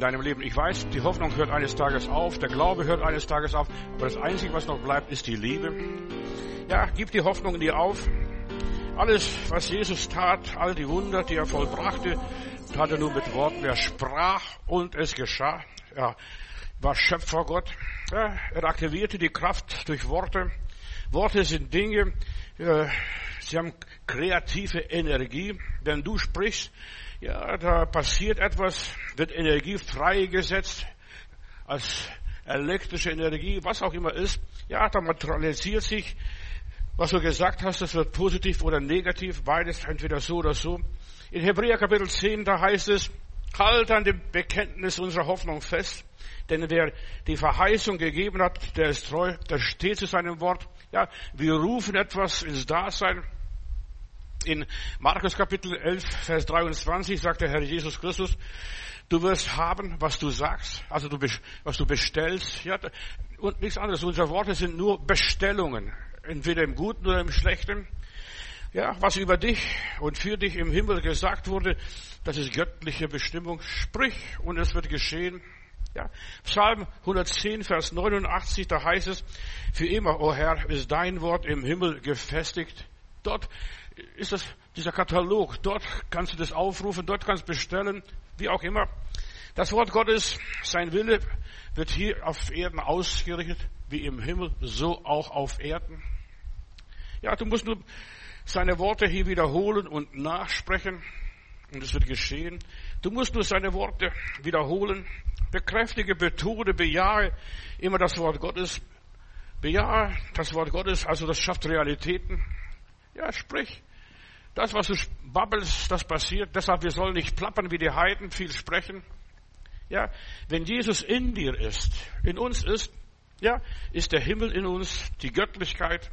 deinem Leben. Ich weiß, die Hoffnung hört eines Tages auf, der Glaube hört eines Tages auf, aber das Einzige, was noch bleibt, ist die Liebe. Ja, gib die Hoffnung in dir auf. Alles, was Jesus tat, all die Wunder, die er vollbrachte, tat er nur mit Worten. Er sprach und es geschah. Er war Schöpfergott. Ja, er aktivierte die Kraft durch Worte. Worte sind Dinge, sie haben kreative Energie. Wenn du sprichst, ja, da passiert etwas, wird Energie freigesetzt als elektrische Energie, was auch immer ist. Ja, da materialisiert sich, was du gesagt hast, das wird positiv oder negativ, beides entweder so oder so. In Hebräer Kapitel 10, da heißt es, halt an dem Bekenntnis unserer Hoffnung fest, denn wer die Verheißung gegeben hat, der ist treu, der steht zu seinem Wort. Ja, wir rufen etwas ins Dasein. In Markus Kapitel 11, Vers 23 sagt der Herr Jesus Christus, du wirst haben, was du sagst, also was du bestellst, ja, und nichts anderes. Unsere Worte sind nur Bestellungen. Entweder im Guten oder im Schlechten. Ja, was über dich und für dich im Himmel gesagt wurde, das ist göttliche Bestimmung. Sprich und es wird geschehen. Ja, Psalm 110, Vers 89, da heißt es, für immer, o Herr, ist dein Wort im Himmel gefestigt. Dort ist das, dieser Katalog. Dort kannst du das aufrufen, dort kannst du bestellen, wie auch immer. Das Wort Gottes, sein Wille, wird hier auf Erden ausgerichtet, wie im Himmel, so auch auf Erden. Ja, du musst nur seine Worte hier wiederholen und nachsprechen und es wird geschehen. Du musst nur seine Worte wiederholen, bekräftige, betone, bejahe immer das Wort Gottes. Bejahe das Wort Gottes, also das schafft Realitäten. Ja, sprich. Das, was du babbelst, das passiert. Deshalb, wir sollen nicht plappern wie die Heiden, viel sprechen. Ja, wenn Jesus in dir ist, in uns ist, ja, ist der Himmel in uns, die Göttlichkeit.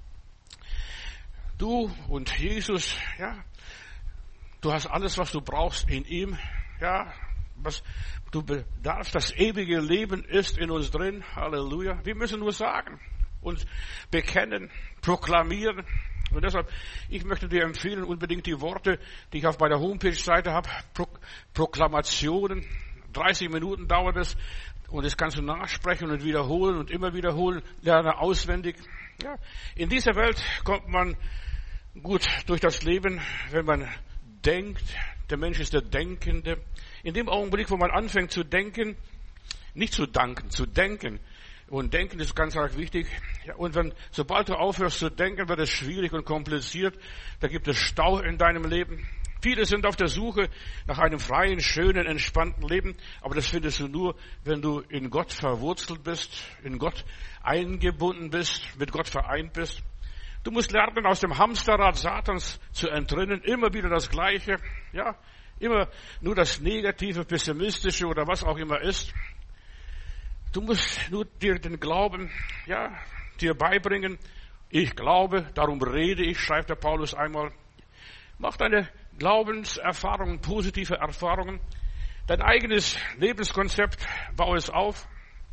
Du und Jesus, ja, du hast alles, was du brauchst in ihm, ja, was du bedarfst, das ewige Leben ist in uns drin, Halleluja. Wir müssen nur sagen und bekennen, proklamieren. Und deshalb, ich möchte dir empfehlen, unbedingt die Worte, die ich auf meiner Homepage-Seite habe, Proklamationen, 30 Minuten dauert es, und das kannst du nachsprechen und wiederholen und immer wiederholen, lerne auswendig. Ja, in dieser Welt kommt man gut durch das Leben, wenn man denkt. Der Mensch ist der Denkende. In dem Augenblick, wo man anfängt zu denken, nicht zu danken, zu denken. Und denken ist ganz arg wichtig. Ja, und sobald du aufhörst zu denken, wird es schwierig und kompliziert. Da gibt es Stau in deinem Leben. Viele sind auf der Suche nach einem freien, schönen, entspannten Leben. Aber das findest du nur, wenn du in Gott verwurzelt bist, in Gott eingebunden bist, mit Gott vereint bist. Du musst lernen, aus dem Hamsterrad Satans zu entrinnen. Immer wieder das Gleiche. Ja, immer nur das Negative, Pessimistische oder was auch immer ist. Du musst nur dir den Glauben, ja, dir beibringen. Ich glaube, darum rede ich, schreibt der Paulus einmal. Mach deine Glaubenserfahrungen, positive Erfahrungen. Dein eigenes Lebenskonzept, baue es auf.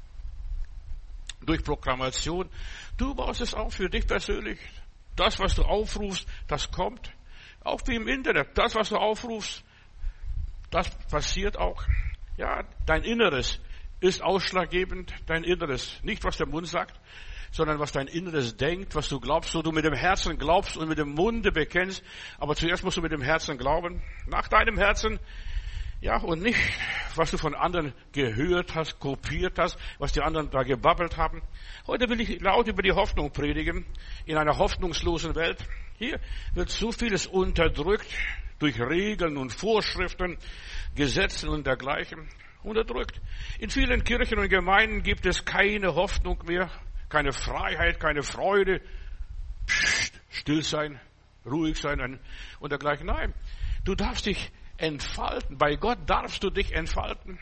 Durch Proklamation. Du baust es auf für dich persönlich. Das, was du aufrufst, das kommt. Auch wie im Internet. Das, was du aufrufst, das passiert auch. Ja, dein Inneres ist ausschlaggebend. Dein Inneres. Nicht, was der Mund sagt, sondern was dein Inneres denkt, was du glaubst, wo du mit dem Herzen glaubst und mit dem Munde bekennst. Aber zuerst musst du mit dem Herzen glauben. Nach deinem Herzen. Ja, und nicht, was du von anderen gehört hast, kopiert hast, was die anderen da gebabbelt haben. Heute will ich laut über die Hoffnung predigen, in einer hoffnungslosen Welt. Hier wird so vieles unterdrückt, durch Regeln und Vorschriften, Gesetze und dergleichen. Unterdrückt. In vielen Kirchen und Gemeinden gibt es keine Hoffnung mehr, keine Freiheit, keine Freude. Still sein, ruhig sein und dergleichen. Nein, du darfst dich entfalten. Bei Gott darfst du dich entfalten.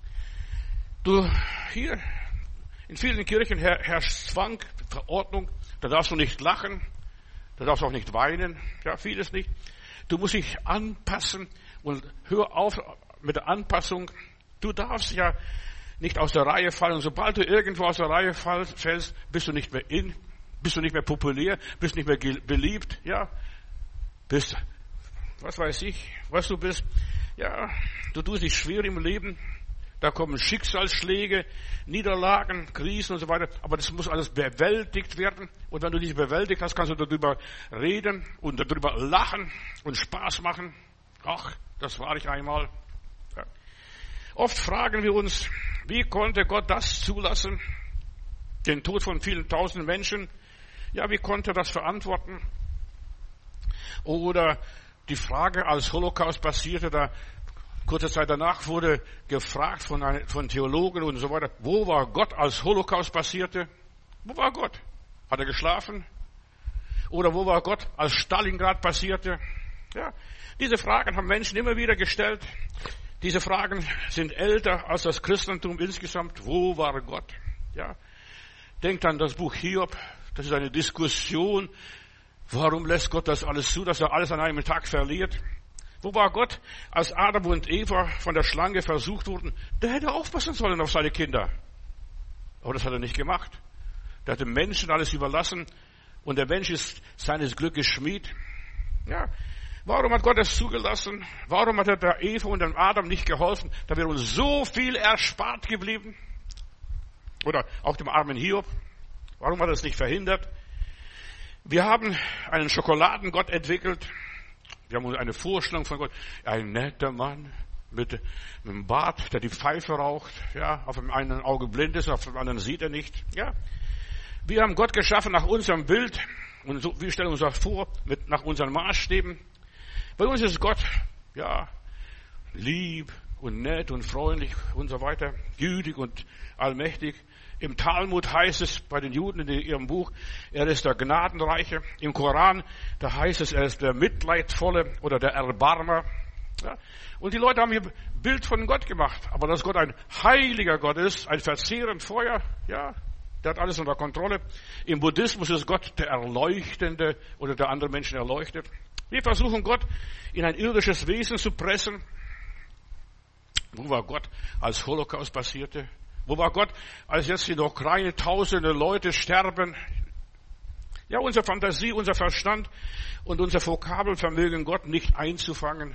Hier, in vielen Kirchen herrscht Zwang, Verordnung. Da darfst du nicht lachen. Da darfst du auch nicht weinen. Ja, vieles nicht. Du musst dich anpassen und hör auf mit der Anpassung. Du darfst ja nicht aus der Reihe fallen. Sobald du irgendwo aus der Reihe fällst, bist du nicht mehr bist du nicht mehr populär, bist nicht mehr beliebt, ja. Bist, was weiß ich, was du bist. Ja, du tust dich schwer im Leben. da kommen Schicksalsschläge, Niederlagen, Krisen und so weiter. Aber das muss alles bewältigt werden. Und wenn du diese bewältigt hast, kannst du darüber reden und darüber lachen und Spaß machen. Ach, das war ich einmal. Ja. Oft fragen wir uns, wie konnte Gott das zulassen? Den Tod von vielen tausend Menschen. Ja, wie konnte er das verantworten? Oder die Frage, als Holocaust passierte, da kurze Zeit danach wurde gefragt von Theologen und so weiter, wo war Gott, als Holocaust passierte? Wo war Gott? Hat er geschlafen? Oder wo war Gott, als Stalingrad passierte? Ja, diese Fragen haben Menschen immer wieder gestellt. Diese Fragen sind älter als das Christentum insgesamt. Wo war Gott? Ja, denkt an das Buch Hiob. Das ist eine Diskussion. Warum lässt Gott das alles zu, dass er alles an einem Tag verliert? Wo war Gott, als Adam und Eva von der Schlange versucht wurden? Der hätte aufpassen sollen auf seine Kinder. Aber das hat er nicht gemacht. Der hat dem Menschen alles überlassen und der Mensch ist seines Glückes Schmied. Ja, warum hat Gott es zugelassen? Warum hat er der Eva und dem Adam nicht geholfen? Da wäre uns so viel erspart geblieben. Oder auch dem armen Hiob. Warum hat er es nicht verhindert? Wir haben einen Schokoladengott entwickelt. Wir haben eine Vorstellung von Gott. Ein netter Mann mit einem Bart, der die Pfeife raucht. Ja, auf dem einen Auge blind ist, auf dem anderen sieht er nicht. Ja, wir haben Gott geschaffen nach unserem Bild. Und so, wir stellen uns das vor, nach unseren Maßstäben. Bei uns ist Gott, ja, lieb und nett und freundlich und so weiter. Gütig und allmächtig. Im Talmud heißt es bei den Juden in ihrem Buch, er ist der Gnadenreiche. Im Koran, da heißt es, er ist der Mitleidvolle oder der Erbarmer. Ja. Und die Leute haben ihr Bild von Gott gemacht. Aber dass Gott ein heiliger Gott ist, ein verzehrend Feuer, ja, der hat alles unter Kontrolle. Im Buddhismus ist Gott der Erleuchtende oder der andere Menschen erleuchtet. Wir versuchen Gott in ein irdisches Wesen zu pressen. Wo war Gott, als Holocaust passierte? Wo war Gott, als jetzt in der Ukraine tausende Leute sterben? Ja, unsere Fantasie, unser Verstand und unser Vokabelvermögen, Gott nicht einzufangen.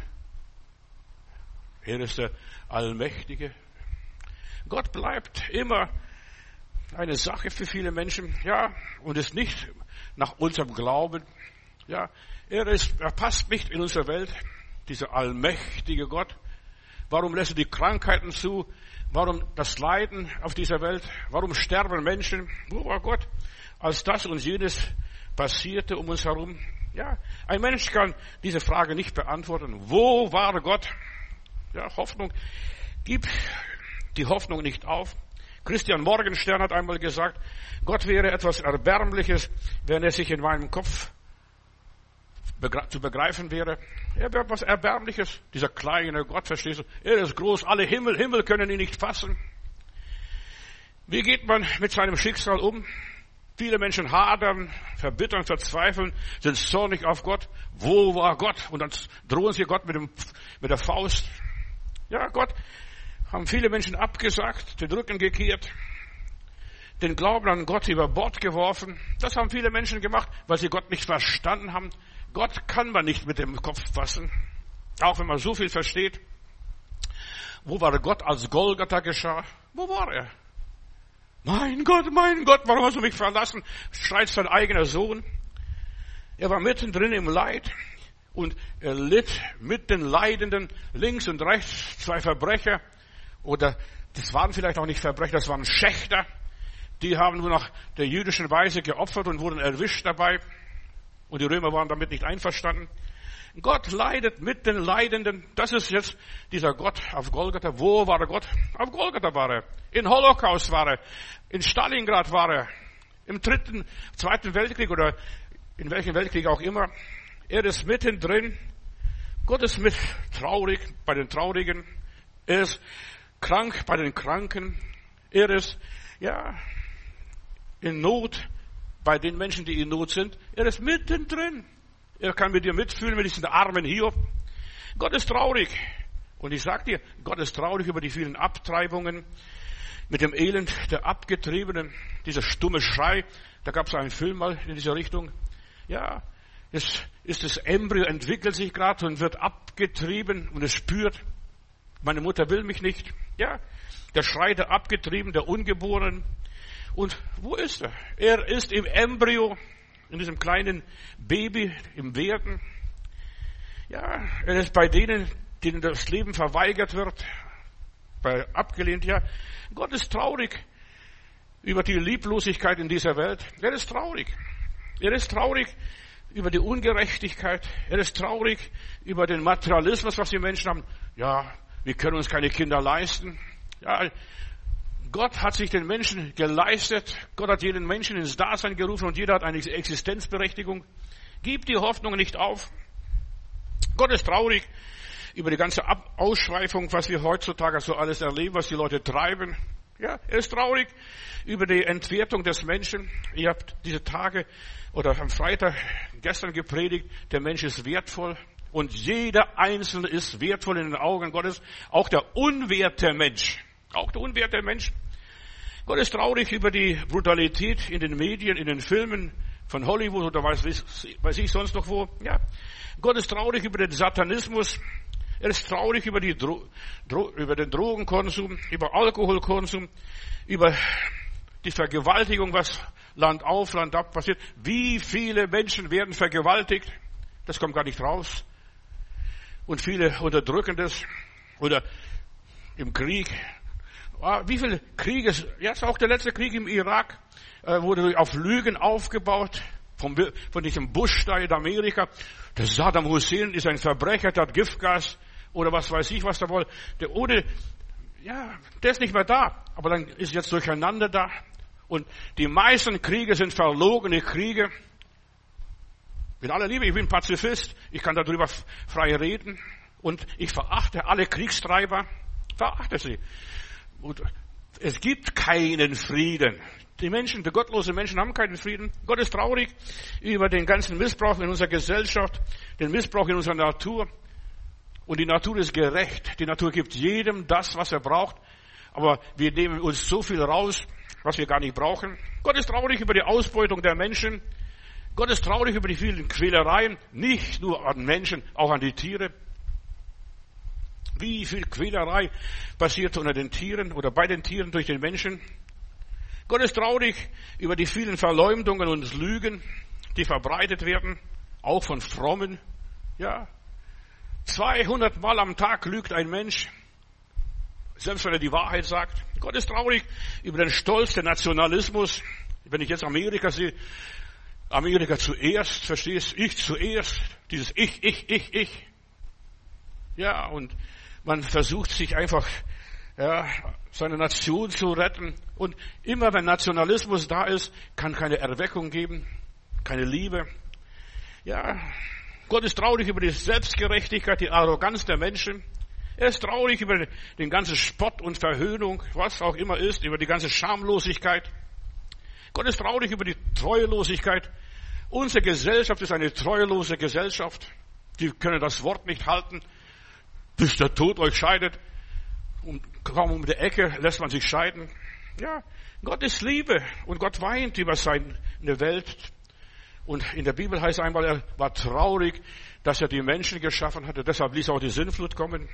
Er ist der Allmächtige. Gott bleibt immer eine Sache für viele Menschen, ja, und ist nicht nach unserem Glauben. Ja, er passt nicht in unsere Welt, dieser allmächtige Gott. Warum lässt er die Krankheiten zu? Warum das Leiden auf dieser Welt? Warum sterben Menschen? Wo war Gott, als das und jenes passierte um uns herum? Ja, ein Mensch kann diese Frage nicht beantworten. Wo war Gott? Ja, Hoffnung. Gib die Hoffnung nicht auf. Christian Morgenstern hat einmal gesagt, Gott wäre etwas Erbärmliches, wenn er sich in meinem Kopf zu begreifen wäre. Er wäre etwas Erbärmliches. Dieser kleine Gott, verstehst du? Er ist groß, alle Himmel können ihn nicht fassen. Wie geht man mit seinem Schicksal um? Viele Menschen hadern, verbittern, verzweifeln, sind zornig auf Gott. Wo war Gott? Und dann drohen sie Gott mit der Faust. Ja, Gott haben viele Menschen abgesagt, den Rücken gekehrt, den Glauben an Gott über Bord geworfen. Das haben viele Menschen gemacht, weil sie Gott nicht verstanden haben. Gott kann man nicht mit dem Kopf fassen, auch wenn man so viel versteht. Wo war Gott, als Golgatha geschah? Wo war er? Mein Gott, warum hast du mich verlassen? Schreit sein eigener Sohn. Er war mittendrin im Leid und er litt mit den Leidenden links und rechts 2 Verbrecher. Oder das waren vielleicht auch nicht Verbrecher, das waren Schächter. Die haben nur nach der jüdischen Weise geopfert und wurden erwischt dabei. Und die Römer waren damit nicht einverstanden. Gott leidet mit den Leidenden. Das ist jetzt dieser Gott auf Golgatha. Wo war der Gott? Auf Golgatha war er. In Holocaust war er. In Stalingrad war er. Im 2. Weltkrieg oder in welchem Weltkrieg auch immer. Er ist mittendrin. Gott ist mit traurig bei den Traurigen. Er ist krank bei den Kranken. Er ist, ja, in Not bei den Menschen, die in Not sind. Er ist mittendrin. Er kann mit dir mitfühlen, mit diesem armen Hiob. Gott ist traurig. Und ich sag dir, Gott ist traurig über die vielen Abtreibungen, mit dem Elend der Abgetriebenen, dieser stumme Schrei. Da gab es einen Film mal in dieser Richtung. Ja, das Embryo entwickelt sich gerade und wird abgetrieben und es spürt. Meine Mutter will mich nicht. Ja, der Schrei der Abgetriebenen, der Ungeborenen. Und wo ist er? Er ist im Embryo, in diesem kleinen Baby, im Werden. Ja, er ist bei denen, denen das Leben verweigert wird, abgelehnt. Ja, Gott ist traurig über die Lieblosigkeit in dieser Welt. Er ist traurig. Er ist traurig über die Ungerechtigkeit. Er ist traurig über den Materialismus, was die Menschen haben. Ja, wir können uns keine Kinder leisten. Ja, Gott hat sich den Menschen geleistet. Gott hat jeden Menschen ins Dasein gerufen und jeder hat eine Existenzberechtigung. Gib die Hoffnung nicht auf. Gott ist traurig über die ganze Ausschweifung, was wir heutzutage so alles erleben, was die Leute treiben. Ja, er ist traurig über die Entwertung des Menschen. Ihr habt diese Tage oder am Freitag gestern gepredigt, der Mensch ist wertvoll und jeder Einzelne ist wertvoll in den Augen Gottes, auch der unwerte Mensch. Auch der unwerte Mensch. Gott ist traurig über die Brutalität in den Medien, in den Filmen von Hollywood oder weiß ich sonst noch wo. Ja. Gott ist traurig über den Satanismus. Er ist traurig über über den Drogenkonsum, über Alkoholkonsum, über die Vergewaltigung, was Land auf, Land ab passiert. Wie viele Menschen werden vergewaltigt? Das kommt gar nicht raus. Und viele unterdrücken das. Oder im Krieg. Wie viele Kriege, jetzt auch der letzte Krieg im Irak, wurde auf Lügen aufgebaut, von diesem Bush da in Amerika. Der Saddam Hussein ist ein Verbrecher, der hat Giftgas, oder was weiß ich, was da wohl. Der ist nicht mehr da, aber dann ist jetzt Durcheinander da. Und die meisten Kriege sind verlogene Kriege. Mit aller Liebe, ich bin Pazifist, ich kann darüber frei reden. Und ich verachte alle Kriegstreiber, verachte sie. Und es gibt keinen Frieden. Die gottlose Menschen haben keinen Frieden. Gott ist traurig über den ganzen Missbrauch in unserer Gesellschaft, den Missbrauch in unserer Natur. Und die Natur ist gerecht. Die Natur gibt jedem das, was er braucht. Aber wir nehmen uns so viel raus, was wir gar nicht brauchen. Gott ist traurig über die Ausbeutung der Menschen. Gott ist traurig über die vielen Quälereien, nicht nur an Menschen, auch an die Tiere. Wie viel Quälerei passiert unter den Tieren oder bei den Tieren durch den Menschen? Gott ist traurig über die vielen Verleumdungen und Lügen, die verbreitet werden, auch von Frommen. Ja, 200 Mal am Tag lügt ein Mensch, selbst wenn er die Wahrheit sagt. Gott ist traurig über den Stolz, den Nationalismus. Wenn ich jetzt Amerika sehe, Amerika zuerst, verstehst? Ich zuerst, dieses Ich. Ja, und man versucht sich einfach, seine Nation zu retten. Und immer wenn Nationalismus da ist, kann keine Erweckung geben, keine Liebe. Ja, Gott ist traurig über die Selbstgerechtigkeit, die Arroganz der Menschen. Er ist traurig über den ganzen Spott und Verhöhnung, was auch immer ist, über die ganze Schamlosigkeit. Gott ist traurig über die Treulosigkeit. Unsere Gesellschaft ist eine treulose Gesellschaft. Die können das Wort nicht halten, bis der Tod euch scheidet. Und kaum um die Ecke lässt man sich scheiden. Ja, Gott ist Liebe und Gott weint über seine Welt. Und in der Bibel heißt einmal, er war traurig, dass er die Menschen geschaffen hatte. Deshalb ließ auch die Sintflut kommen.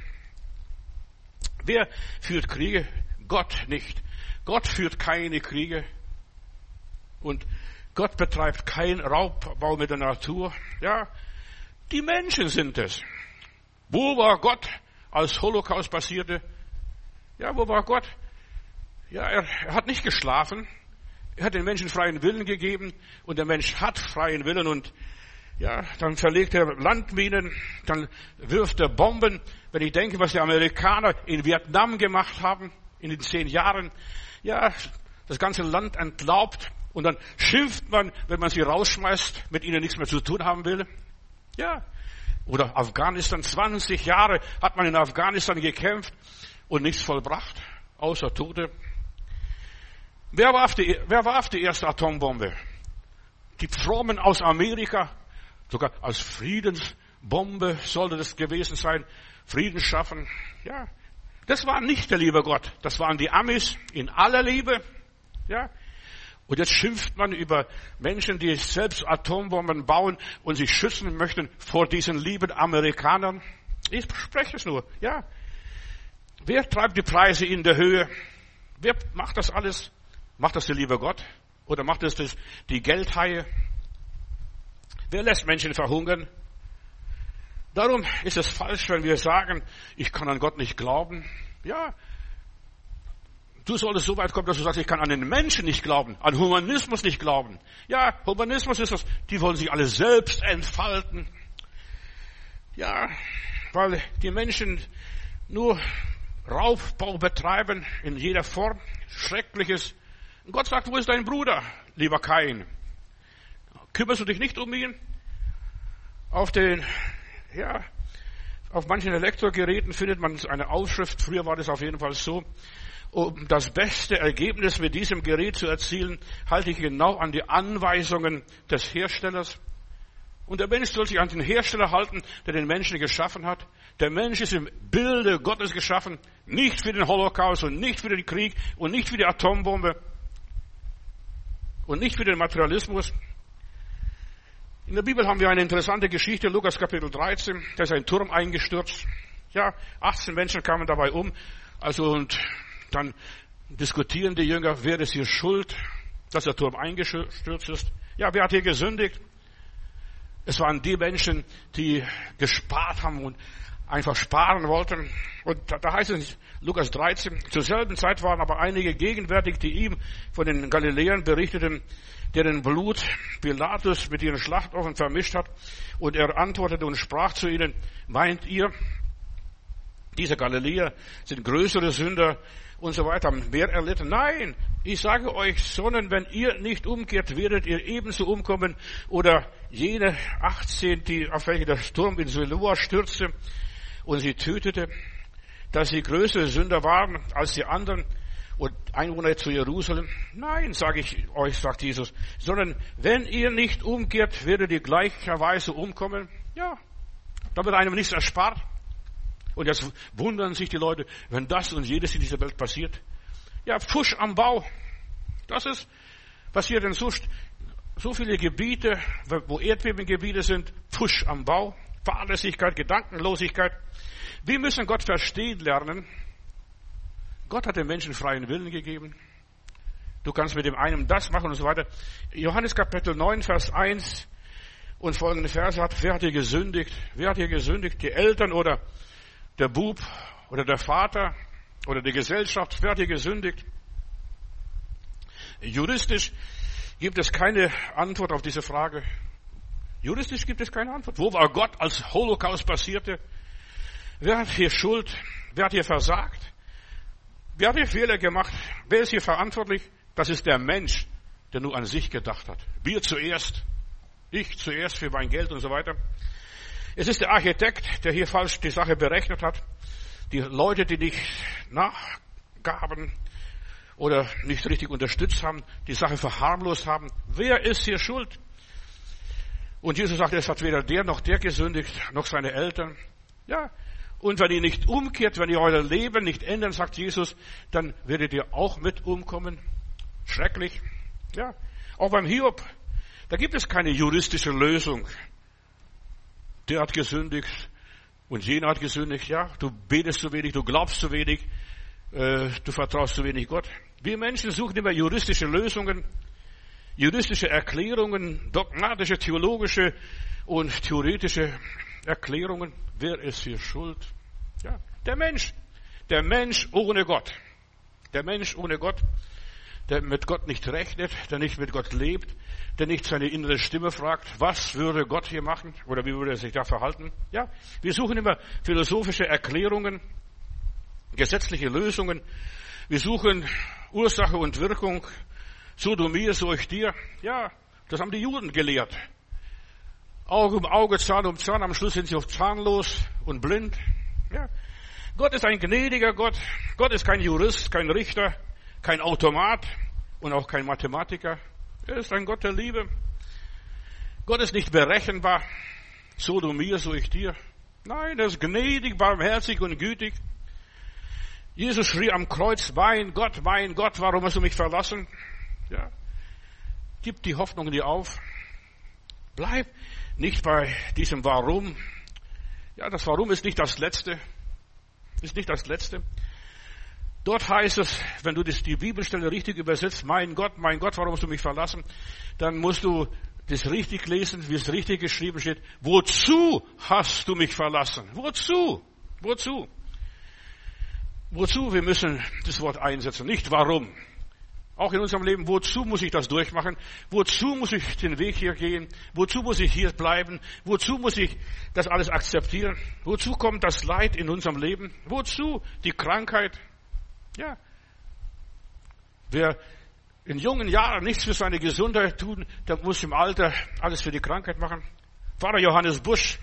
Wer führt Kriege? Gott nicht. Gott führt keine Kriege. Und Gott betreibt keinen Raubbau mit der Natur. Ja, die Menschen sind es. Wo war Gott, als Holocaust passierte? Ja, wo war Gott? Ja, er hat nicht geschlafen. Er hat den Menschen freien Willen gegeben und der Mensch hat freien Willen und ja, dann verlegt er Landminen, dann wirft er Bomben. Wenn ich denke, was die Amerikaner in Vietnam gemacht haben in den 10 Jahren, ja, das ganze Land entlaubt und dann schimpft man, wenn man sie rausschmeißt, mit ihnen nichts mehr zu tun haben will. Ja, oder Afghanistan, 20 Jahre hat man in Afghanistan gekämpft und nichts vollbracht, außer Tote. Wer warf die erste Atombombe? Die Frommen aus Amerika, sogar als Friedensbombe sollte das gewesen sein, Frieden schaffen. Ja, das war nicht der liebe Gott, das waren die Amis in aller Liebe. Ja, und jetzt schimpft man über Menschen, die selbst Atombomben bauen und sich schützen möchten vor diesen lieben Amerikanern. Ich spreche es nur, ja. Wer treibt die Preise in der Höhe? Wer macht das alles? Macht das der liebe Gott? Oder macht das die Geldhaie? Wer lässt Menschen verhungern? Darum ist es falsch, wenn wir sagen, ich kann an Gott nicht glauben. Ja, du solltest so weit kommen, dass du sagst, ich kann an den Menschen nicht glauben, an Humanismus nicht glauben. Ja, Humanismus ist das, die wollen sich alle selbst entfalten. Ja, weil die Menschen nur Raubbau betreiben in jeder Form, Schreckliches. Und Gott sagt, wo ist dein Bruder, lieber Kain? Kümmerst du dich nicht um ihn? Auf manchen Elektrogeräten findet man eine Aufschrift, früher war das auf jeden Fall so, um das beste Ergebnis mit diesem Gerät zu erzielen, halte ich genau an die Anweisungen des Herstellers. Und der Mensch soll sich an den Hersteller halten, der den Menschen geschaffen hat. Der Mensch ist im Bilde Gottes geschaffen, nicht für den Holocaust und nicht für den Krieg und nicht für die Atombombe und nicht für den Materialismus. In der Bibel haben wir eine interessante Geschichte, Lukas Kapitel 13, da ist ein Turm eingestürzt. Ja, 18 Menschen kamen dabei um. Und dann diskutieren die Jünger, wer ist hier schuld, dass der Turm eingestürzt ist. Ja, wer hat hier gesündigt? Es waren die Menschen, die gespart haben und einfach sparen wollten. Und da heißt es, Lukas 13, zur selben Zeit waren aber einige gegenwärtig, die ihm von den Galiläern berichteten, deren Blut Pilatus mit ihren Schlachtoffern vermischt hat. Und er antwortete und sprach zu ihnen, meint ihr, diese Galiläer sind größere Sünder und so weiter, haben mehr erlitten? Nein, ich sage euch, sondern wenn ihr nicht umkehrt, werdet ihr ebenso umkommen. Oder jene 18, auf welche der Sturm in Siloa stürzte und sie tötete, dass sie größere Sünder waren als die anderen und Einwohner zu Jerusalem. Nein, sage ich euch, sagt Jesus, sondern wenn ihr nicht umkehrt, werdet ihr gleicherweise umkommen. Ja, da wird einem nichts erspart. Und jetzt wundern sich die Leute, wenn das und jedes in dieser Welt passiert. Ja, Pfusch am Bau. Das ist passiert in so viele Gebiete, wo Erdbebengebiete sind, Pfusch am Bau, Fahrlässigkeit, Gedankenlosigkeit. Wir müssen Gott verstehen lernen. Gott hat den Menschen freien Willen gegeben. Du kannst mit dem einen das machen und so weiter. Johannes Kapitel 9, Vers 1 und folgende Verse hat, wer hat hier gesündigt? Wer hat hier gesündigt? Die Eltern oder der Bub oder der Vater oder die Gesellschaft? Wer hat hier gesündigt? Juristisch gibt es keine Antwort auf diese Frage. Juristisch gibt es keine Antwort. Wo war Gott, als Holocaust passierte? Wer hat hier Schuld? Wer hat hier versagt? Wer hat hier Fehler gemacht? Wer ist hier verantwortlich? Das ist der Mensch, der nur an sich gedacht hat. Wir zuerst. Ich zuerst für mein Geld und so weiter. Es ist der Architekt, der hier falsch die Sache berechnet hat. Die Leute, die nicht nachgaben oder nicht richtig unterstützt haben, die Sache verharmlost haben. Wer ist hier schuld? Und Jesus sagt, es hat weder der noch der gesündigt, noch seine Eltern. Ja. Und wenn ihr nicht umkehrt, wenn ihr euer Leben nicht ändern, sagt Jesus, dann werdet ihr auch mit umkommen. Schrecklich. Ja. Auch beim Hiob, da gibt es keine juristische Lösung. Der hat gesündigt und jener hat gesündigt. Ja, du betest zu wenig, du glaubst zu wenig, du vertraust zu wenig Gott. Wir Menschen suchen immer juristische Lösungen, juristische Erklärungen, dogmatische, theologische und theoretische Erklärungen. Wer ist hier schuld? Ja, der Mensch ohne Gott. Der Mensch ohne Gott, der mit Gott nicht rechnet, der nicht mit Gott lebt, der nicht seine innere Stimme fragt, was würde Gott hier machen oder wie würde er sich da verhalten? Ja, wir suchen immer philosophische Erklärungen, gesetzliche Lösungen. Wir suchen Ursache und Wirkung, so du mir, so ich dir. Ja, das haben die Juden gelehrt. Auge um Auge, Zahn um Zahn, am Schluss sind sie auch zahnlos und blind. Ja. Gott ist ein gnädiger Gott. Gott ist kein Jurist, kein Richter, kein Automat und auch kein Mathematiker. Er ist ein Gott der Liebe. Gott ist nicht berechenbar. So du mir, so ich dir. Nein, er ist gnädig, barmherzig und gütig. Jesus schrie am Kreuz, mein Gott, warum hast du mich verlassen? Ja. Gib die Hoffnung in dir auf. Bleib nicht bei diesem Warum. Ja, das Warum ist nicht das Letzte. Ist nicht das Letzte. Dort heißt es, wenn du die Bibelstelle richtig übersetzt, mein Gott, warum hast du mich verlassen? Dann musst du das richtig lesen, wie es richtig geschrieben steht. Wozu hast du mich verlassen? Wozu? Wozu? Wozu? Wir müssen das Wort einsetzen, nicht warum. Auch in unserem Leben, wozu muss ich das durchmachen? Wozu muss ich den Weg hier gehen? Wozu muss ich hier bleiben? Wozu muss ich das alles akzeptieren? Wozu kommt das Leid in unserem Leben? Wozu die Krankheit? Ja. Wer in jungen Jahren nichts für seine Gesundheit tun, der muss im Alter alles für die Krankheit machen. Pfarrer Johannes Busch,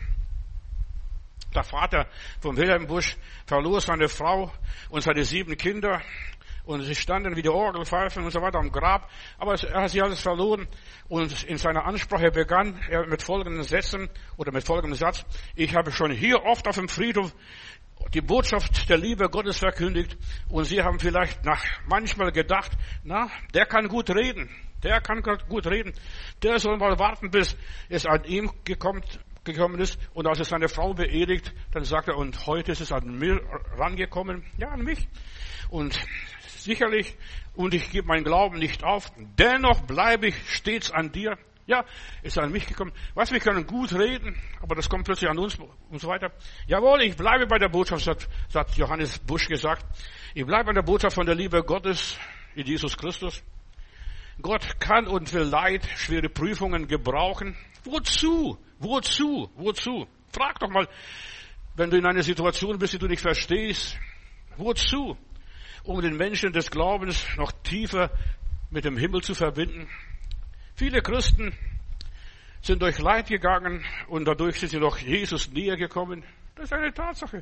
der Vater von Wilhelm Busch, verlor seine Frau und seine 7 Kinder. Und sie standen wie die Orgelpfeifen und so weiter am Grab. Aber er hat sie alles verloren. Und in seiner Ansprache begann er mit folgenden Sätzen oder mit folgendem Satz. Ich habe schon hier oft auf dem Friedhof die Botschaft der Liebe Gottes verkündigt. Und Sie haben vielleicht manchmal gedacht, der kann gut reden. Der kann gut reden. Der soll mal warten, bis es an ihm gekommen ist. Und als er seine Frau beerdigt, dann sagt er, und heute ist es an mir rangekommen. Ja, an mich. Und sicherlich, und ich gebe meinen Glauben nicht auf, dennoch bleibe ich stets an dir. Ja, ist an mich gekommen. Was, wir können gut reden, aber das kommt plötzlich an uns und so weiter. Jawohl, ich bleibe bei der Botschaft, hat Johannes Busch gesagt. Ich bleibe an der Botschaft von der Liebe Gottes in Jesus Christus. Gott kann und will Leid, schwere Prüfungen gebrauchen. Wozu? Wozu? Wozu? Frag doch mal, wenn du in einer Situation bist, die du nicht verstehst. Wozu? Um den Menschen des Glaubens noch tiefer mit dem Himmel zu verbinden. Viele Christen sind durch Leid gegangen und dadurch sind sie noch Jesus näher gekommen. Das ist eine Tatsache.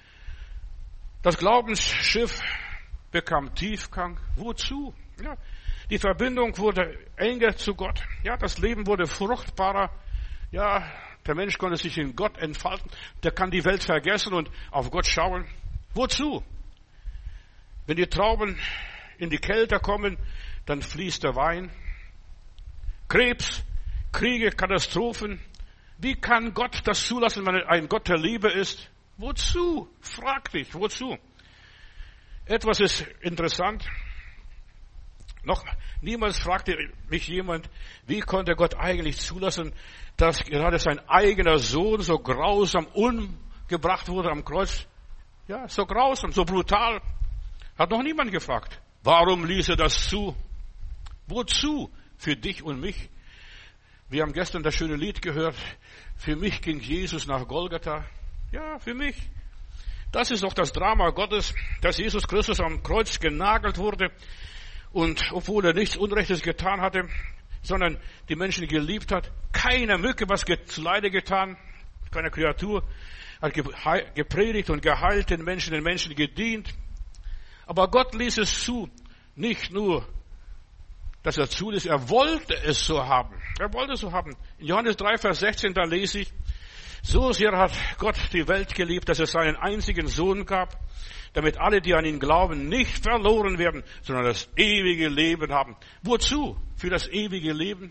Das Glaubensschiff bekam Tiefgang. Wozu? Ja, die Verbindung wurde enger zu Gott. Ja, das Leben wurde fruchtbarer. Ja, der Mensch konnte sich in Gott entfalten. Der kann die Welt vergessen und auf Gott schauen. Wozu? Wenn die Trauben in die Kälte kommen, dann fließt der Wein. Krebs, Kriege, Katastrophen. Wie kann Gott das zulassen, wenn er ein Gott der Liebe ist? Wozu? Frag dich, wozu? Etwas ist interessant. Niemals fragte mich jemand, wie konnte Gott eigentlich zulassen, dass gerade sein eigener Sohn so grausam umgebracht wurde am Kreuz. Ja, so grausam, so brutal. Hat noch niemand gefragt. Warum ließ er das zu? Wozu? Für dich und mich. Wir haben gestern das schöne Lied gehört. Für mich ging Jesus nach Golgatha. Ja, für mich. Das ist doch das Drama Gottes, dass Jesus Christus am Kreuz genagelt wurde. Und obwohl er nichts Unrechtes getan hatte, sondern die Menschen geliebt hat, keine Mücke was zu Leide getan, keine Kreatur, hat gepredigt und geheilt den Menschen gedient. Aber Gott ließ es zu, nicht nur, dass er zuließ, er wollte es so haben. Er wollte es so haben. In Johannes 3, Vers 16, da lese ich, so sehr hat Gott die Welt geliebt, dass er seinen einzigen Sohn gab, damit alle, die an ihn glauben, nicht verloren werden, sondern das ewige Leben haben. Wozu? Für das ewige Leben.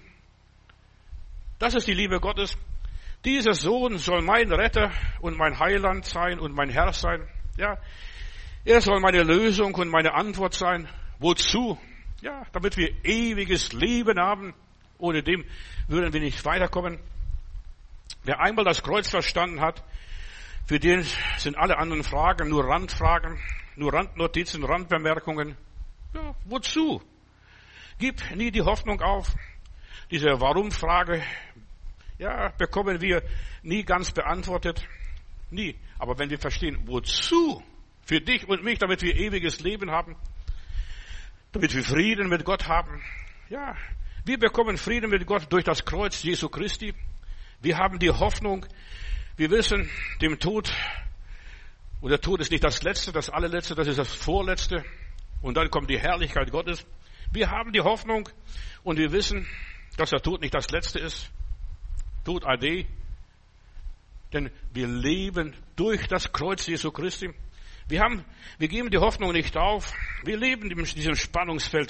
Das ist die Liebe Gottes. Dieser Sohn soll mein Retter und mein Heiland sein und mein Herr sein. Ja, er soll meine Lösung und meine Antwort sein. Wozu? Ja, damit wir ewiges Leben haben. Ohne dem würden wir nicht weiterkommen. Wer einmal das Kreuz verstanden hat, für den sind alle anderen Fragen nur Randfragen, nur Randnotizen, Randbemerkungen. Ja, wozu? Gib nie die Hoffnung auf. Diese Warum-Frage, ja, bekommen wir nie ganz beantwortet. Nie. Aber wenn wir verstehen, wozu? Für dich und mich, damit wir ewiges Leben haben, damit wir Frieden mit Gott haben. Ja, wir bekommen Frieden mit Gott durch das Kreuz Jesu Christi. Wir haben die Hoffnung, wir wissen, dem Tod, und der Tod ist nicht das Letzte, das Allerletzte, das ist das Vorletzte. Und dann kommt die Herrlichkeit Gottes. Wir haben die Hoffnung und wir wissen, dass der Tod nicht das Letzte ist. Tod ade. Denn wir leben durch das Kreuz Jesu Christi. Wir geben die Hoffnung nicht auf. Wir leben in diesem Spannungsfeld.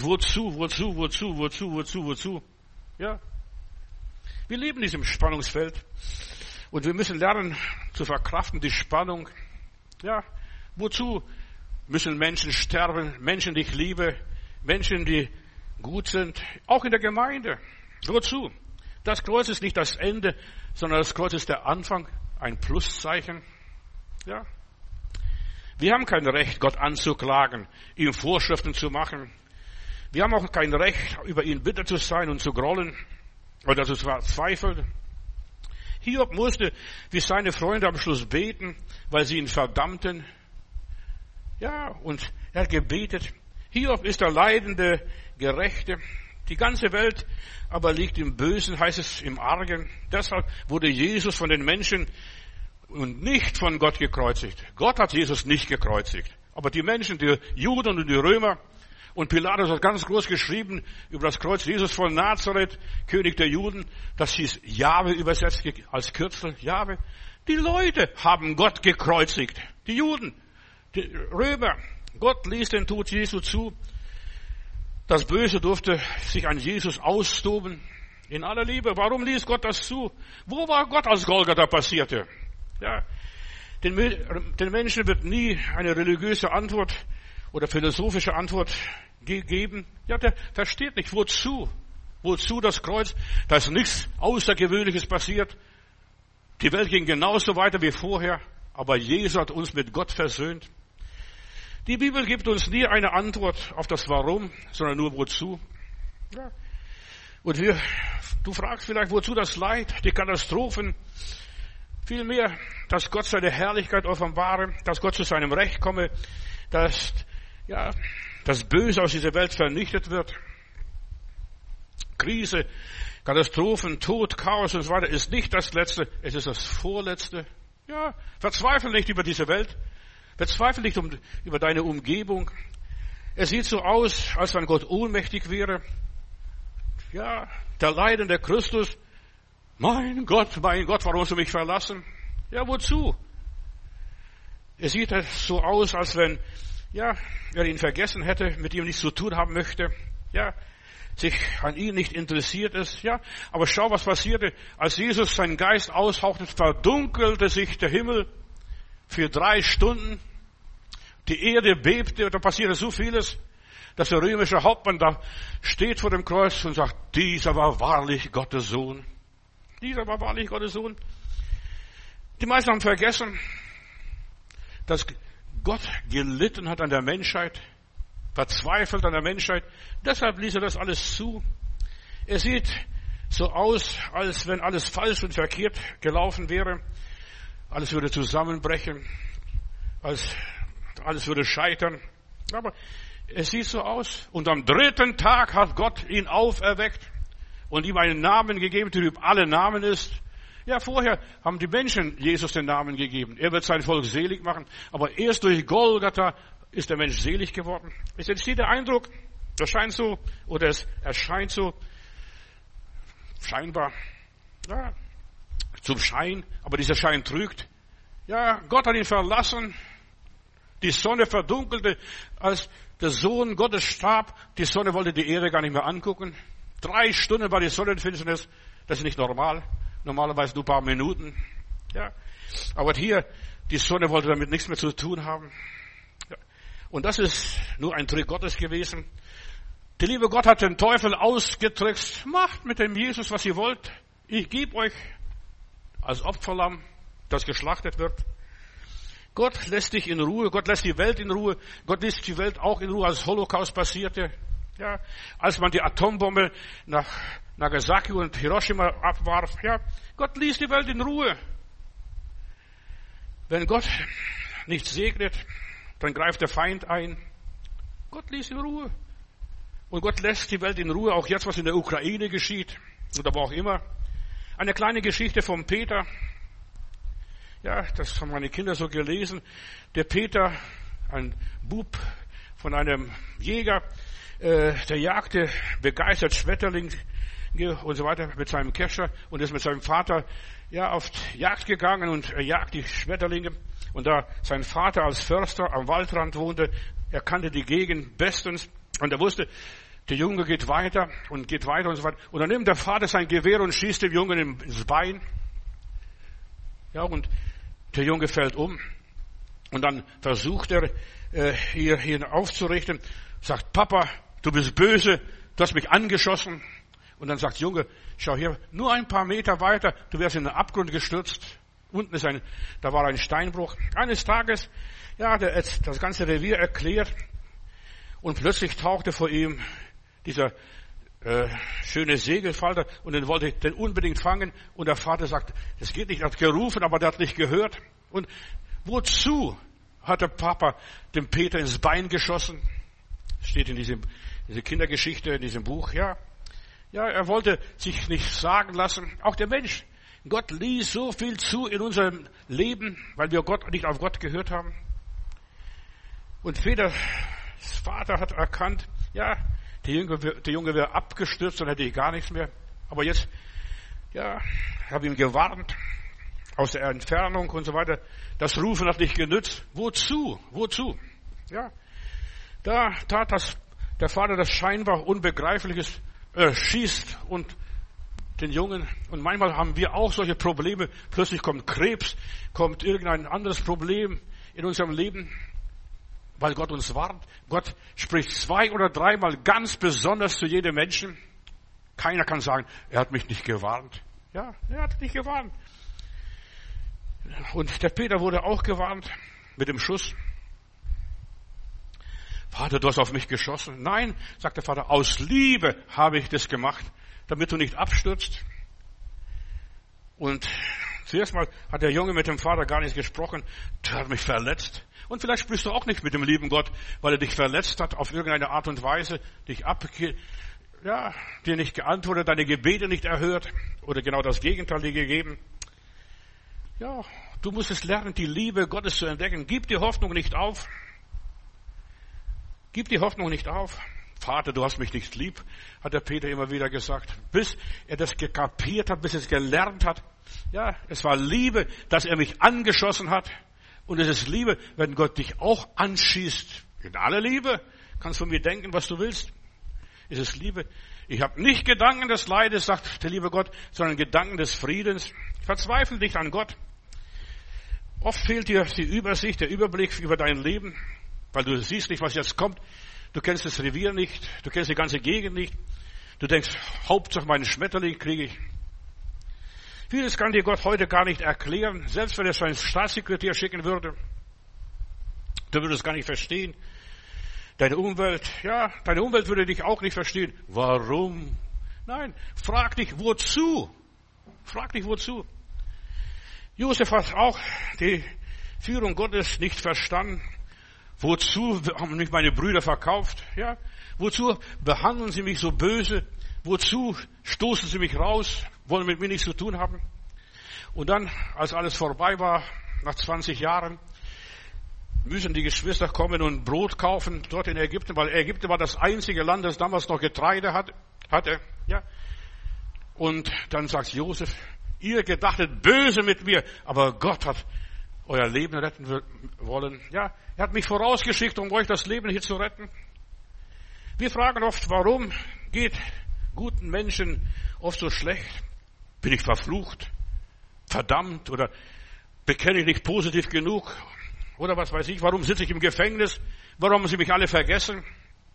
Wozu? Ja. Wir leben in diesem Spannungsfeld. Und wir müssen lernen zu verkraften, die Spannung. Ja. Wozu müssen Menschen sterben, Menschen, die ich liebe, Menschen, die gut sind, auch in der Gemeinde. Wozu? Das Kreuz ist nicht das Ende, sondern das Kreuz ist der Anfang, ein Pluszeichen. Ja. Wir haben kein Recht, Gott anzuklagen, ihm Vorschriften zu machen. Wir haben auch kein Recht, über ihn bitter zu sein und zu grollen oder zu zweifeln. Hiob musste wie seine Freunde am Schluss beten, weil sie ihn verdammten. Ja, und er hat gebetet. Hiob ist der leidende Gerechte. Die ganze Welt aber liegt im Bösen, heißt es, im Argen. Deshalb wurde Jesus von den Menschen und nicht von Gott gekreuzigt. Gott hat Jesus nicht gekreuzigt. Aber die Menschen, die Juden und die Römer, und Pilatus hat ganz groß geschrieben über das Kreuz Jesus von Nazareth, König der Juden. Das hieß Jahwe übersetzt als Kürzel. Jahwe. Die Leute haben Gott gekreuzigt. Die Juden, die Römer. Gott ließ den Tod Jesu zu. Das Böse durfte sich an Jesus austoben. In aller Liebe. Warum ließ Gott das zu? Wo war Gott, als Golgatha passierte? Ja. Den Menschen wird nie eine religiöse Antwort oder philosophische Antwort gegeben. Ja, der versteht nicht, wozu. Wozu das Kreuz? Da ist nichts Außergewöhnliches passiert. Die Welt ging genauso weiter wie vorher, aber Jesus hat uns mit Gott versöhnt. Die Bibel gibt uns nie eine Antwort auf das Warum, sondern nur wozu. Ja. Und du fragst vielleicht, wozu das Leid, die Katastrophen, vielmehr, dass Gott seine Herrlichkeit offenbare, dass Gott zu seinem Recht komme, dass das Böse aus dieser Welt vernichtet wird. Krise, Katastrophen, Tod, Chaos und so weiter ist nicht das Letzte, es ist das Vorletzte. Ja, verzweifle nicht über diese Welt. Verzweifle nicht über deine Umgebung. Es sieht so aus, als wenn Gott ohnmächtig wäre. Ja, der leidende Christus. Mein Gott, warum hast du mich verlassen? Ja, wozu? Es sieht so aus, als wenn er ihn vergessen hätte, mit ihm nichts zu tun haben möchte, sich an ihn nicht interessiert ist, aber schau, was passierte. Als Jesus seinen Geist aushauchte, verdunkelte sich der Himmel für 3 Stunden. Die Erde bebte, und da passierte so vieles, dass der römische Hauptmann da steht vor dem Kreuz und sagt, dieser war wahrlich Gottes Sohn. Dieser war wahrlich Gottes Sohn. Die meisten haben vergessen, dass Gott gelitten hat an der Menschheit, verzweifelt an der Menschheit. Deshalb ließ er das alles zu. Es sieht so aus, als wenn alles falsch und verkehrt gelaufen wäre. Alles würde zusammenbrechen. Alles würde scheitern. Aber es sieht so aus. Und am 3. Tag hat Gott ihn auferweckt und ihm einen Namen gegeben, der über alle Namen ist. Ja, vorher haben die Menschen Jesus den Namen gegeben. Er wird sein Volk selig machen. Aber erst durch Golgatha ist der Mensch selig geworden. Ist jetzt hier der Eindruck, das scheint so, oder es erscheint so, scheinbar, zum Schein, aber dieser Schein trügt. Ja, Gott hat ihn verlassen. Die Sonne verdunkelte, als der Sohn Gottes starb. Die Sonne wollte die Erde gar nicht mehr angucken. 3 Stunden war die Sonnenfinsternis. Das ist nicht normal. Normalerweise nur ein paar Minuten. Ja. Aber hier, die Sonne wollte damit nichts mehr zu tun haben. Ja. Und das ist nur ein Trick Gottes gewesen. Der liebe Gott hat den Teufel ausgetrickst. Macht mit dem Jesus, was ihr wollt. Ich gebe euch als Opferlamm, das geschlachtet wird. Gott lässt dich in Ruhe. Gott lässt die Welt in Ruhe. Gott lässt die Welt auch in Ruhe, als Holocaust passierte. Ja, als man die Atombombe nach Nagasaki und Hiroshima abwarf. Ja, Gott ließ die Welt in Ruhe. Wenn Gott nicht segnet, dann greift der Feind ein. Gott ließ in Ruhe. Und Gott lässt die Welt in Ruhe, auch jetzt, was in der Ukraine geschieht. Oder wo auch immer. Eine kleine Geschichte vom Peter. Ja, das haben meine Kinder so gelesen. Der Peter, ein Bub von einem Jäger, der jagte begeistert Schmetterlinge und so weiter mit seinem Kescher und ist mit seinem Vater auf Jagd gegangen und er jagt die Schmetterlinge. Und da sein Vater als Förster am Waldrand wohnte, er kannte die Gegend bestens und er wusste, der Junge geht weiter und so weiter. Und dann nimmt der Vater sein Gewehr und schießt dem Jungen ins Bein. Ja, und der Junge fällt um. Und dann versucht er, hier aufzurichten. Sagt, Papa, du bist böse, du hast mich angeschossen. Und dann sagt Junge, schau hier, nur ein paar Meter weiter, du wärst in den Abgrund gestürzt. Unten da war ein Steinbruch. Eines Tages, ja, das ganze Revier erklärt. Und plötzlich tauchte vor ihm dieser schöne Segelfalter und den wollte ich den unbedingt fangen. Und der Vater sagt, das geht nicht, er hat gerufen, aber der hat nicht gehört. Und wozu hat der Papa dem Peter ins Bein geschossen? Steht in diese Kindergeschichte, in diesem Buch, ja. Ja, er wollte sich nicht sagen lassen. Auch der Mensch. Gott ließ so viel zu in unserem Leben, weil wir nicht auf Gott gehört haben. Und Peters Vater hat erkannt, ja, der Junge wäre abgestürzt und hätte ich gar nichts mehr. Aber jetzt, ja, habe ihm gewarnt, aus der Entfernung und so weiter. Das Rufen hat nicht genützt. Wozu? Ja, da tat der Vater das scheinbar Unbegreifliches, schießt und den Jungen. Und manchmal haben wir auch solche Probleme. Plötzlich kommt Krebs, kommt irgendein anderes Problem in unserem Leben, weil Gott uns warnt. Gott spricht 2 oder 3 Mal ganz besonders zu jedem Menschen. Keiner kann sagen, er hat mich nicht gewarnt. Ja, er hat nicht gewarnt. Und der Peter wurde auch gewarnt mit dem Schuss. Vater, du hast auf mich geschossen. Nein, sagt der Vater, aus Liebe habe ich das gemacht, damit du nicht abstürzt. Und zuerst mal hat der Junge mit dem Vater gar nicht gesprochen. Der hat mich verletzt. Und vielleicht sprichst du auch nicht mit dem lieben Gott, weil er dich verletzt hat auf irgendeine Art und Weise, dir nicht geantwortet, deine Gebete nicht erhört oder genau das Gegenteil dir gegeben. Ja, du musst es lernen, die Liebe Gottes zu entdecken. Gib die Hoffnung nicht auf. Gib die Hoffnung nicht auf. Vater, du hast mich nicht lieb, hat der Peter immer wieder gesagt. Bis er das gekapiert hat, bis er es gelernt hat. Ja, es war Liebe, dass er mich angeschossen hat. Und es ist Liebe, wenn Gott dich auch anschießt. In aller Liebe kannst du mir denken, was du willst. Es ist Liebe. Ich habe nicht Gedanken des Leides, sagt der liebe Gott, sondern Gedanken des Friedens. Verzweifle nicht an Gott. Oft fehlt dir die Übersicht, der Überblick über dein Leben, weil du siehst nicht, was jetzt kommt. Du kennst das Revier nicht, du kennst die ganze Gegend nicht. Du denkst, Hauptsache meinen Schmetterling kriege ich. Vieles kann dir Gott heute gar nicht erklären, selbst wenn er seinen Staatssekretär schicken würde. Du würdest es gar nicht verstehen. Deine Umwelt würde dich auch nicht verstehen. Warum? Nein, frag dich, wozu? Josef hat auch die Führung Gottes nicht verstanden. Wozu haben mich meine Brüder verkauft? Ja, wozu behandeln sie mich so böse? Wozu stoßen sie mich raus? Wollen mit mir nichts zu tun haben? Und dann, als alles vorbei war, nach 20 Jahren, müssen die Geschwister kommen und Brot kaufen dort in Ägypten, weil Ägypten war das einzige Land, das damals noch Getreide hatte. Ja. Und dann sagt Josef, ihr gedachtet böse mit mir, aber Gott hat euer Leben retten wollen. Ja, er hat mich vorausgeschickt, um euch das Leben hier zu retten. Wir fragen oft, warum geht guten Menschen oft so schlecht? Bin ich verflucht, verdammt oder bekenne ich nicht positiv genug? Oder was weiß ich, warum sitze ich im Gefängnis? Warum haben sie mich alle vergessen?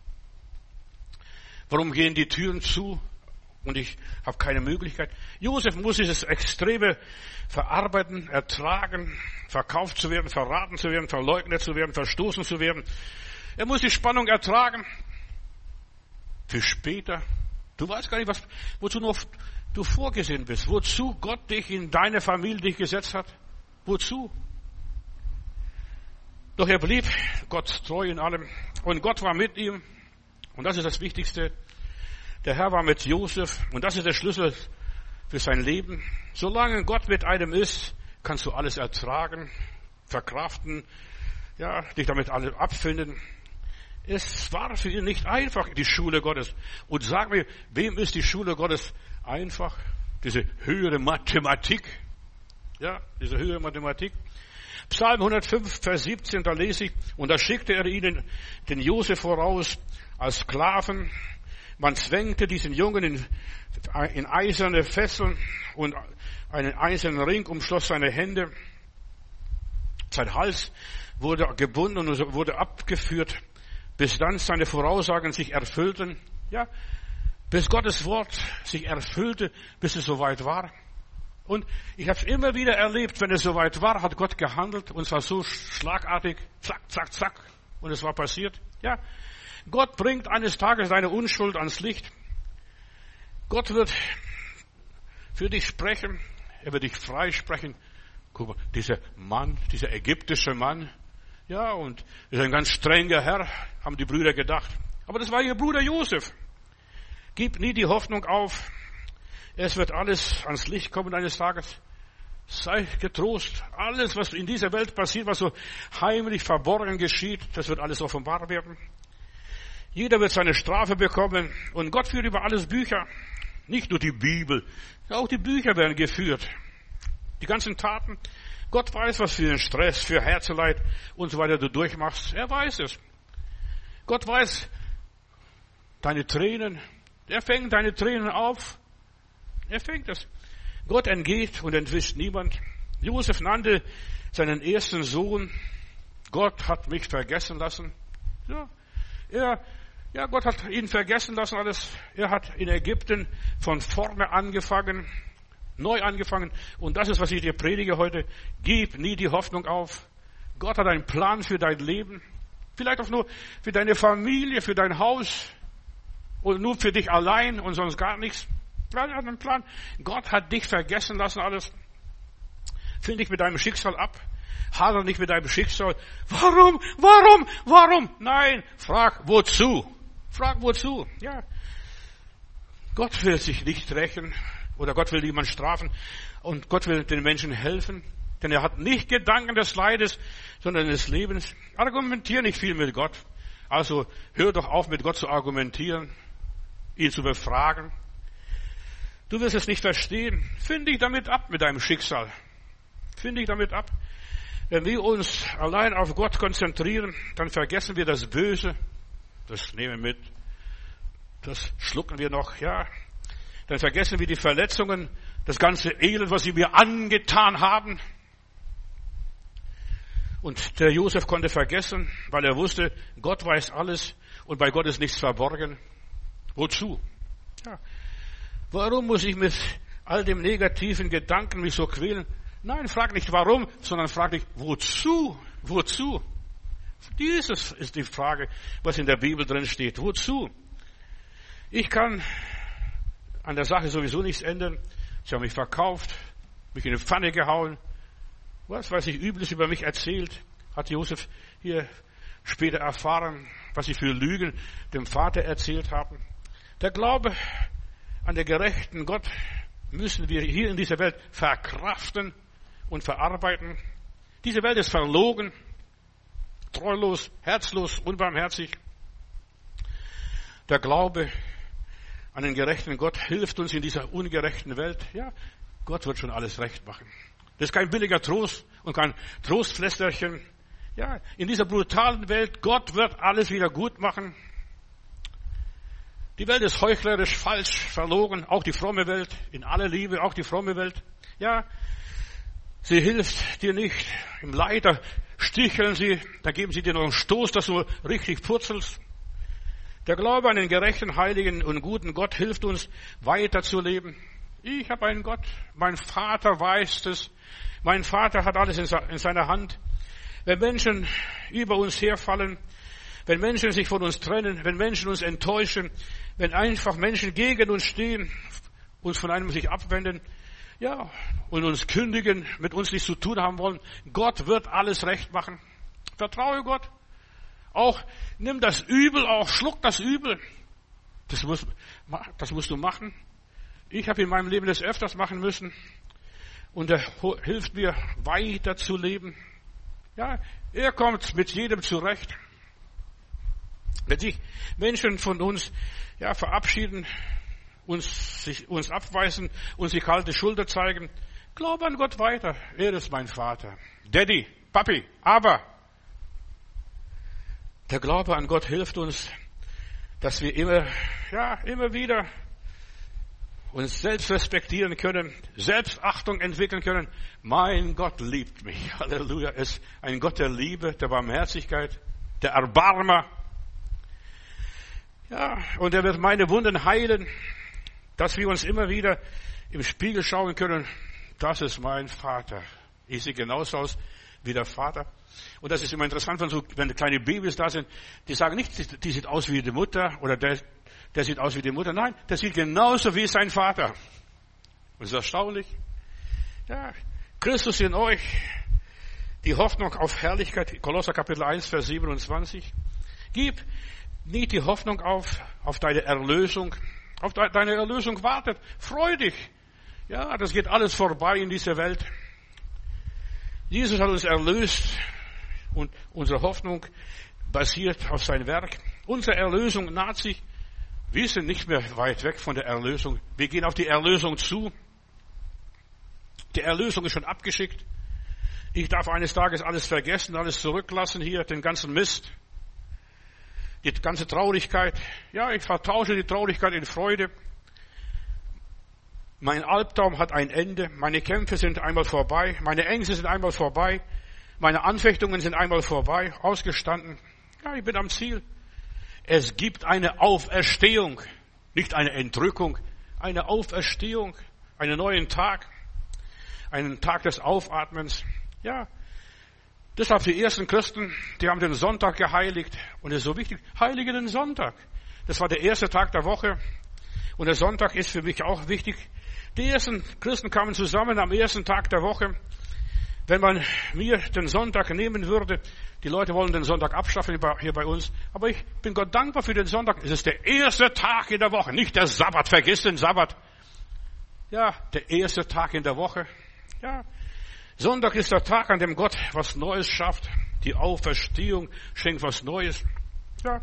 Warum gehen die Türen zu und ich habe keine Möglichkeit? Josef muss dieses Extreme verarbeiten, ertragen, verkauft zu werden, verraten zu werden, verleugnet zu werden, verstoßen zu werden. Er muss die Spannung ertragen. Für später. Du weißt gar nicht, wozu du vorgesehen bist. Wozu Gott dich in deine Familie gesetzt hat. Wozu? Doch er blieb Gott treu in allem. Und Gott war mit ihm. Und das ist das Wichtigste. Der Herr war mit Josef. Und das ist der Schlüssel für sein Leben. Solange Gott mit einem ist, kannst du alles ertragen, verkraften, ja, dich damit alle abfinden. Es war für ihn nicht einfach, die Schule Gottes. Und sag mir, wem ist die Schule Gottes einfach? Diese höhere Mathematik. Ja, diese höhere Mathematik. Psalm 105, Vers 17, da lese ich, und da schickte er ihnen den Josef voraus als Sklaven. Man zwängte diesen Jungen in eiserne Fesseln und einen eisernen Ring umschloss seine Hände. Sein Hals wurde gebunden und wurde abgeführt, bis dann seine Voraussagen sich erfüllten. Ja, bis Gottes Wort sich erfüllte, bis es soweit war. Und ich habe es immer wieder erlebt, wenn es soweit war, hat Gott gehandelt und zwar so schlagartig, zack, zack, zack, und es war passiert. Ja, Gott bringt eines Tages deine Unschuld ans Licht. Gott wird für dich sprechen, er wird dich freisprechen. Guck mal, dieser Mann, dieser ägyptische Mann, ja, und ist ein ganz strenger Herr, haben die Brüder gedacht. Aber das war ihr Bruder Josef. Gib nie die Hoffnung auf. Es wird alles ans Licht kommen eines Tages. Sei getrost. Alles, was in dieser Welt passiert, was so heimlich verborgen geschieht, das wird alles offenbar werden. Jeder wird seine Strafe bekommen. Und Gott führt über alles Bücher. Nicht nur die Bibel. Auch die Bücher werden geführt. Die ganzen Taten. Gott weiß, was für einen Stress, für Herzeleid und so weiter du durchmachst. Er weiß es. Gott weiß deine Tränen. Er fängt deine Tränen auf. Er fängt es. Gott entgeht und entwischt niemand. Josef nannte seinen ersten Sohn, Gott hat mich vergessen lassen. Ja, Gott hat ihn vergessen lassen alles. Er hat in Ägypten von vorne angefangen, neu angefangen. Und das ist, was ich dir predige heute. Gib nie die Hoffnung auf. Gott hat einen Plan für dein Leben. Vielleicht auch nur für deine Familie, für dein Haus. Und nur für dich allein und sonst gar nichts. Er hat einen Plan. Gott hat dich vergessen lassen alles. Find dich mit deinem Schicksal ab. Hadere nicht mit deinem Schicksal. Warum? Nein, frag wozu. Frag wozu. Ja. Gott will sich nicht rächen. Oder Gott will niemand strafen. Und Gott will den Menschen helfen. Denn er hat nicht Gedanken des Leides, sondern des Lebens. Argumentier nicht viel mit Gott. Also hör doch auf, mit Gott zu argumentieren, ihn zu befragen. Du wirst es nicht verstehen. Find dich damit ab mit deinem Schicksal. Find dich damit ab. Wenn wir uns allein auf Gott konzentrieren, dann vergessen wir das Böse. Das nehmen wir mit. Das schlucken wir noch, ja. Dann vergessen wir die Verletzungen, das ganze Elend, was sie mir angetan haben. Und der Josef konnte vergessen, weil er wusste, Gott weiß alles und bei Gott ist nichts verborgen. Wozu? Ja. Warum muss ich mit all dem negativen Gedanken mich so quälen? Nein, frag nicht warum, sondern frag dich wozu? Wozu? Dieses ist die Frage, was in der Bibel drin steht. Wozu? Ich kann an der Sache sowieso nichts ändern. Sie haben mich verkauft, mich in die Pfanne gehauen. Was weiß ich, Übles über mich erzählt, hat Josef hier später erfahren, was sie für Lügen dem Vater erzählt haben. Der Glaube an den gerechten Gott müssen wir hier in dieser Welt verkraften und verarbeiten. Diese Welt ist verlogen, treulos, herzlos, unbarmherzig. Der Glaube an den gerechten Gott hilft uns in dieser ungerechten Welt. Ja, Gott wird schon alles recht machen. Das ist kein billiger Trost und kein Trostflästerchen. Ja, in dieser brutalen Welt, Gott wird alles wieder gut machen. Die Welt ist heuchlerisch, falsch, verlogen, auch die fromme Welt, in aller Liebe, auch die fromme Welt. Ja, sie hilft dir nicht. Im Leid, da sticheln sie, da geben sie dir noch einen Stoß, dass du richtig purzelst. Der Glaube an den gerechten, heiligen und guten Gott hilft uns, weiterzuleben. Ich habe einen Gott, mein Vater weiß es. Mein Vater hat alles in seiner Hand. Wenn Menschen über uns herfallen, wenn Menschen sich von uns trennen, wenn Menschen uns enttäuschen, wenn einfach Menschen gegen uns stehen, uns von einem sich abwenden, ja, und uns kündigen, mit uns nichts zu tun haben wollen, Gott wird alles recht machen. Vertraue Gott. Auch nimm das Übel auf, schluck das Übel. Das musst du machen. Ich habe in meinem Leben das öfters machen müssen. Und er hilft mir, weiter zu leben. Ja, er kommt mit jedem zurecht. Wenn sich Menschen von uns verabschieden, uns abweisen, uns die kalte Schulter zeigen, glaube an Gott weiter. Er ist mein Vater. Daddy, Papi, aber der Glaube an Gott hilft uns, dass wir immer wieder uns selbst respektieren können, Selbstachtung entwickeln können. Mein Gott liebt mich. Halleluja. Er ist ein Gott der Liebe, der Barmherzigkeit, der Erbarmer. Ja, und er wird meine Wunden heilen, dass wir uns immer wieder im Spiegel schauen können. Das ist mein Vater. Ich sehe genauso aus wie der Vater. Und das ist immer interessant, wenn kleine Babys da sind, die sagen nicht, die sieht aus wie die Mutter oder der sieht aus wie die Mutter. Nein, der sieht genauso wie sein Vater. Und das ist erstaunlich. Ja, Christus in euch, die Hoffnung auf Herrlichkeit, Kolosser Kapitel 1, Vers 27. Gib nie die Hoffnung auf deine Erlösung. Auf deine Erlösung wartet. Freu dich. Ja, das geht alles vorbei in dieser Welt. Jesus hat uns erlöst und unsere Hoffnung basiert auf sein Werk. Unsere Erlösung naht sich. Wir sind nicht mehr weit weg von der Erlösung. Wir gehen auf die Erlösung zu. Die Erlösung ist schon abgeschickt. Ich darf eines Tages alles vergessen, alles zurücklassen hier, den ganzen Mist, die ganze Traurigkeit. Ja, ich vertausche die Traurigkeit in Freude. Mein Albtraum hat ein Ende. Meine Kämpfe sind einmal vorbei. Meine Ängste sind einmal vorbei. Meine Anfechtungen sind einmal vorbei, ausgestanden. Ja, ich bin am Ziel. Es gibt eine Auferstehung, nicht eine Entrückung, eine Auferstehung, einen neuen Tag, einen Tag des Aufatmens. Ja, deshalb die ersten Christen, die haben den Sonntag geheiligt. Und es ist so wichtig, heilige den Sonntag. Das war der erste Tag der Woche. Und der Sonntag ist für mich auch wichtig. Die ersten Christen kamen zusammen am ersten Tag der Woche. Wenn man mir den Sonntag nehmen würde, die Leute wollen den Sonntag abschaffen hier bei uns, aber ich bin Gott dankbar für den Sonntag. Es ist der erste Tag in der Woche, nicht der Sabbat. Vergiss den Sabbat. Ja, der erste Tag in der Woche. Ja, Sonntag ist der Tag, an dem Gott was Neues schafft. Die Auferstehung schenkt was Neues. Ja,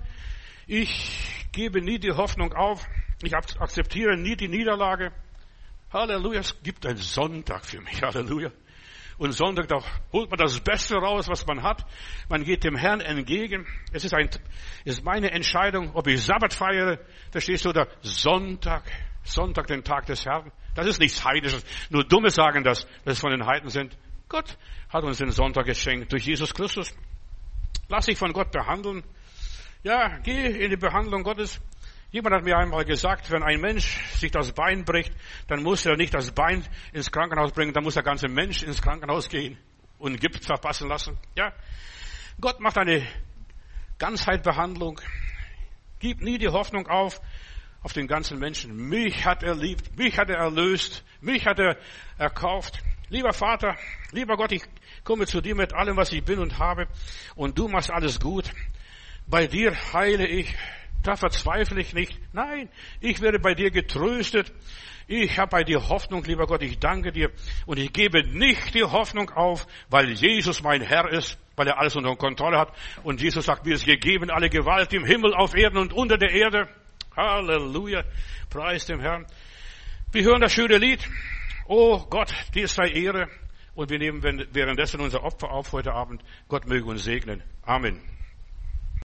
ich gebe nie die Hoffnung auf. Ich akzeptiere nie die Niederlage. Halleluja, es gibt einen Sonntag für mich. Halleluja. Und Sonntag, da holt man das Beste raus, was man hat. Man geht dem Herrn entgegen. Es ist meine Entscheidung, ob ich Sabbat feiere, verstehst du, oder Sonntag, den Tag des Herrn. Das ist nichts Heidisches. Nur Dumme sagen das, dass es von den Heiden sind. Gott hat uns den Sonntag geschenkt durch Jesus Christus. Lass dich von Gott behandeln. Ja, geh in die Behandlung Gottes. Jemand hat mir einmal gesagt, wenn ein Mensch sich das Bein bricht, dann muss er nicht das Bein ins Krankenhaus bringen, dann muss der ganze Mensch ins Krankenhaus gehen und Gips verpassen lassen. Ja, Gott macht eine Ganzheitbehandlung. Gib nie die Hoffnung auf den ganzen Menschen. Mich hat er liebt, mich hat er erlöst, mich hat er erkauft. Lieber Vater, lieber Gott, ich komme zu dir mit allem, was ich bin und habe, und du machst alles gut. Bei dir heile ich. Da verzweifle ich nicht. Nein, ich werde bei dir getröstet. Ich habe bei dir Hoffnung, lieber Gott. Ich danke dir. Und ich gebe nicht die Hoffnung auf, weil Jesus mein Herr ist, weil er alles unter Kontrolle hat. Und Jesus sagt, mir ist gegeben alle Gewalt im Himmel, auf Erden und unter der Erde. Halleluja. Preis dem Herrn. Wir hören das schöne Lied. Oh Gott, dir sei Ehre. Und wir nehmen währenddessen unser Opfer auf heute Abend. Gott möge uns segnen. Amen.